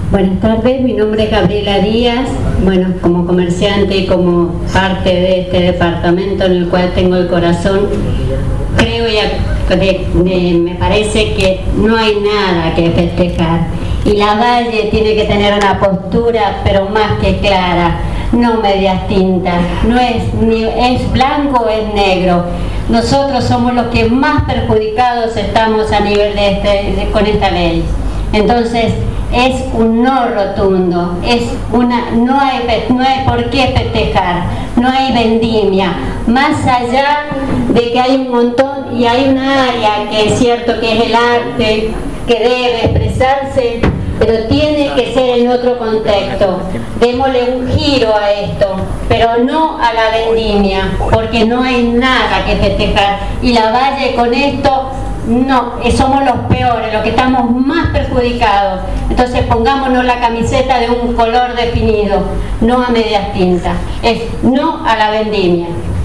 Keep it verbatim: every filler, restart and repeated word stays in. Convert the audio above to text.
Buenas tardes, mi nombre es Gabriela Díaz. Bueno, como comerciante y como parte de este departamento en el cual tengo el corazón, creo y de, de, me parece que no hay nada que festejar. Y Lavalle tiene que tener una postura, pero más que clara, no medias tintas, no es, ni es blanco o es negro. Nosotros somos los que más perjudicados estamos a nivel de este, de, con esta ley. Entonces, es un no rotundo, es una, no hay, no hay por qué festejar, no hay vendimia, más allá de que hay un montón y hay una área que es cierto que es el arte, que debe expresarse, pero tiene que ser en otro contexto. Démosle un giro a esto, pero no a la vendimia, porque no hay nada que festejar. Y Lavalle con esto, no, somos los peores, los que estamos más perjudicados. Entonces pongámonos la camiseta de un color definido, no a medias tintas, es no a la vendimia.